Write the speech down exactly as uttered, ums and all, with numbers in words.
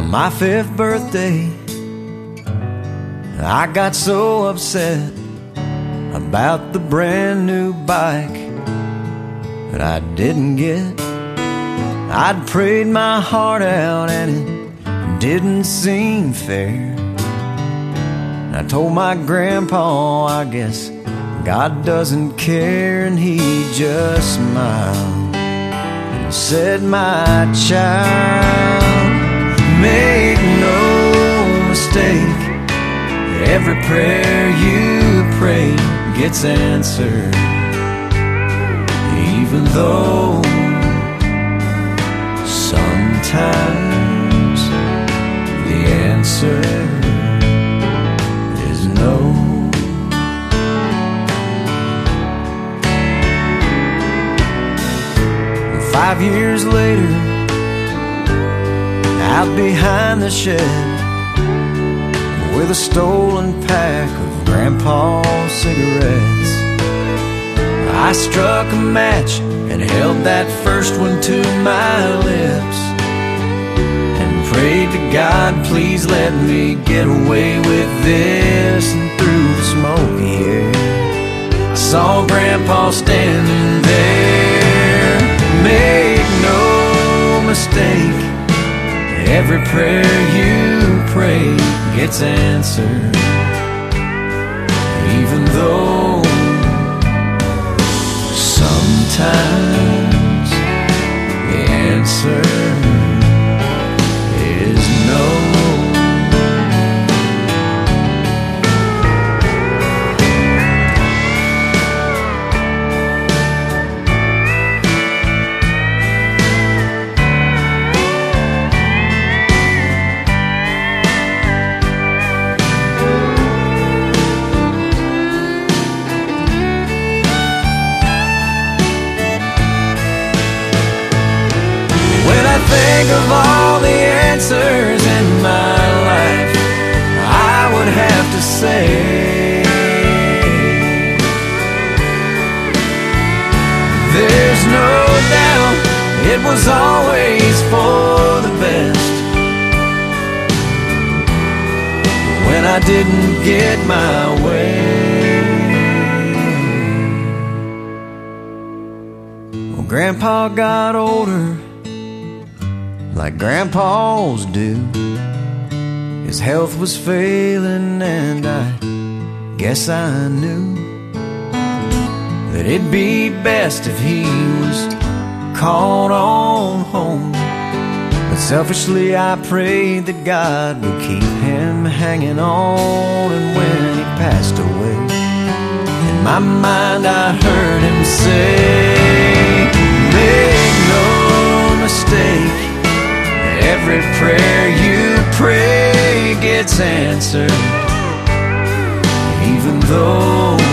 my fifth birthday, I got so upset about the brand new bike that I didn't get. I'd prayed my heart out and it didn't seem fair. I told my grandpa, I guess God doesn't care, and he just smiled and said, my child, make no mistake, every prayer you pray gets answered, even though sometimes the answer is no. And five years later, out behind the shed, with a stolen pack of Grandpa's cigarettes, I struck a match and held that first one to my lips and prayed to God, please let me get away with this. And through the smoky air, I saw Grandpa standing there. Make no mistake, every prayer you pray gets answered, even though sometimes the answer is no. Think of all the answers in my life, I would have to say there's no doubt it was always for the best. When I didn't get my way, well, Grandpa got older like grandpas do. His health was failing, and I guess I knew that it'd be best if he was called on home. But selfishly I prayed that God would keep him hanging on. And when he passed away, in my mind I heard him say, make no mistake, every prayer you pray gets answered, even though